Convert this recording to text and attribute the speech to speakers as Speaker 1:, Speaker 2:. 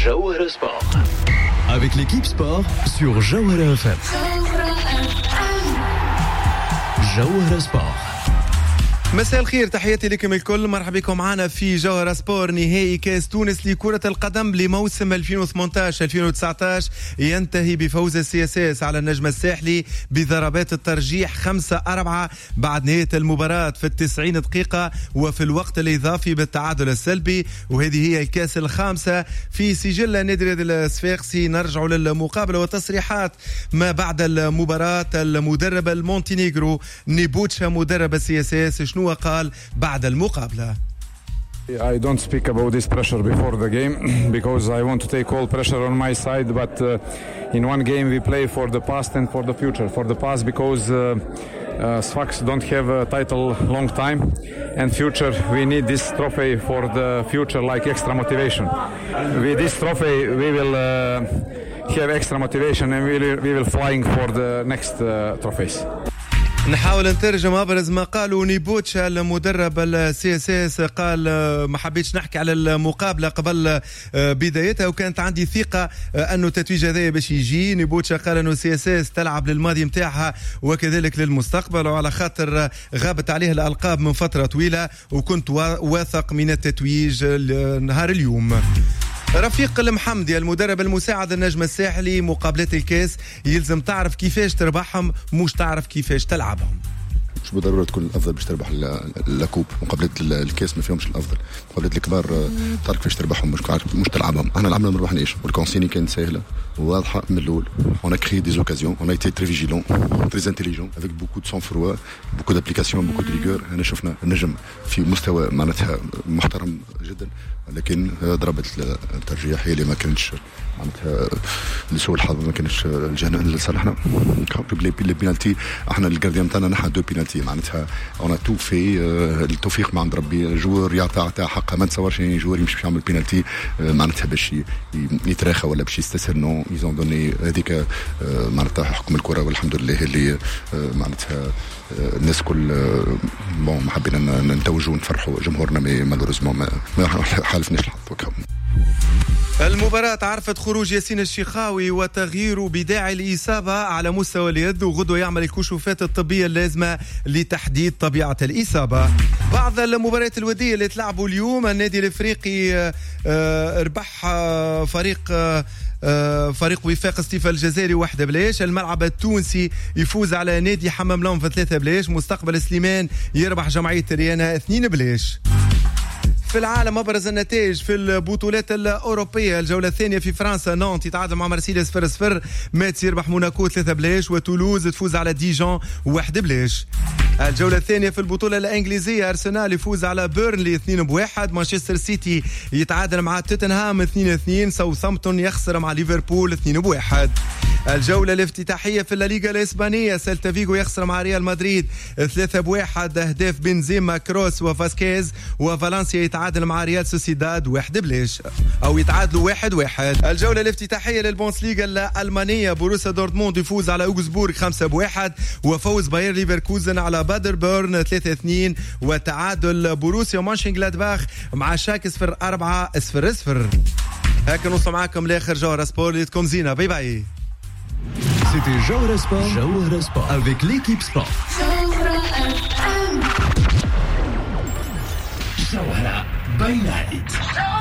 Speaker 1: Jawhara Sport. Avec l'équipe sport sur Jawhara FM. Jawhara Sport.
Speaker 2: مساء الخير، تحياتي لكم الكل، مرحبا بكم معنا في جوهرة سبور. نهائي كاس تونس لكرة القدم لموسم 2018-2019 ينتهي بفوز CSS على النجم الساحلي بضربات الترجيح 5-4 بعد نهاية المباراة في 90 دقيقة وفي الوقت الإضافي بالتعادل السلبي. وهذه هي الكاس الخامسة في سجل نادي الصفاقسي. نرجع للمقابلة وتصريحات ما بعد المباراة. المدرب المونتينيغرو نيبوتشا مدرب CSS شنو قال بعد المقابلة؟
Speaker 3: I don't speak about this pressure before the game because I want to take all pressure on my side, but in one game we play for the past and for the future. For the past because Sfax don't have a title long time, and future we need this trophy for the future like extra motivation. With this trophy we will have extra motivation and we will flying for the next trophies.
Speaker 2: نحاول نترجم أبرز ما قالوا نيبوتشا المدرب CSS. قال ما حبيتش نحكي على المقابلة قبل بدايتها وكانت عندي ثقة أنه تتويج هذا باش يجي. نيبوتشا قال أنه CSS تلعب للماضي متاعها وكذلك للمستقبل، وعلى خاطر غابت عليه الألقاب من فترة طويلة وكنت واثق من التتويج نهار اليوم. رفيق المحمدي المدرب المساعد النجم الساحلي، مقابلات الكاس يلزم تعرف كيفاش تربحهم مش تعرف كيفاش تلعبهم.
Speaker 4: مش بالضرورة تكون الأفضل باش تربح اللاكوب. مقابلات الكاس ما فيهمش الأفضل، مقابلات الكبار تعرف كيفاش تربحهم مش تلعبهم. احنا لعبنا ما ربحناش والكونسيني كانت سهلة وواضحة من الأول. On a créé des occasions, on a été très vigilant, très intelligent, avec beaucoup de sang-froid, beaucoup d'application, beaucoup de rigueur. أنا شفنا النجم في مستوى معناتها محترم جدا، لكن ضربت الترجيح هي اللي ما كانتش معناتها لسوء الحظ، ما كانش الجهة لصالحنا. لي بينالتي احنا الجارديان تاعنا نحن دو بينالتي معناتها اون تو في التوفيق مع عند ربي. الجوار يعطى حقه، ما نتصورش يعني جوار يمشي يعمل بينالتي معناتها باش يتراخى ولا باش يستسهل. نو يزون دوني هذيك معناتها حكم الكره والحمد لله اللي معناتها الناس كل ما حبينا نتوجوا ونفرحوا جمهورنا. مالوريزمون ما حالفناش الحظ وكم.
Speaker 2: المباراة عرفت خروج ياسين الشيخاوي وتغيير بداعي الإصابة على مستوى اليد، وغدوة يعمل الكشوفات الطبية اللازمة لتحديد طبيعة الإصابة. بعض المباريات الودية اللي تلعبوا اليوم، النادي الإفريقي ربح فريق وفاق سطيفا الجزائري 1-0. الملعب التونسي يفوز على نادي حمام لونف 3-0. مستقبل سليمان يربح جمعية ريانا 2-0. في العالم أبرز النتائج في البطولات الأوروبية. الجولة الثانية في فرنسا، نانت يتعادل مع مارسيليا 0-0، ماتس يربح موناكو 3-0، وتولوز تفوز على ديجون 1-0. الجولة الثانية في البطولة الإنجليزية، أرسنال يفوز على بيرنلي 2-1، مانشستر سيتي يتعادل مع توتنهام 2-2، ساوثامبتون يخسر مع ليفربول 2-1. الجولة الافتتاحية في الليغا الإسبانية، سيلتا فيغو يخسر مع ريال مدريد 3-1، أهداف بنزيما كروس وفاسكيز، وفالنسيا يتعادل مع ريال سوسيداد 1-0 أو يتعادلوا 1-1. الجولة الافتتاحية للبونسليغا الألمانية، بوروسيا دورتموند يفوز على أوغسبورغ 5-1، وفوز باير ليفركوزن على بادربورن 3-2، وتعادل بوروسيا مونشنغلادباخ مع شاك 4-0. هكا نوصل معاكم لآخر جوهرة سبور. ليتكم زينة، باي باي.
Speaker 1: C'était Jawhara Sport avec l'équipe sport. Jawhara by night.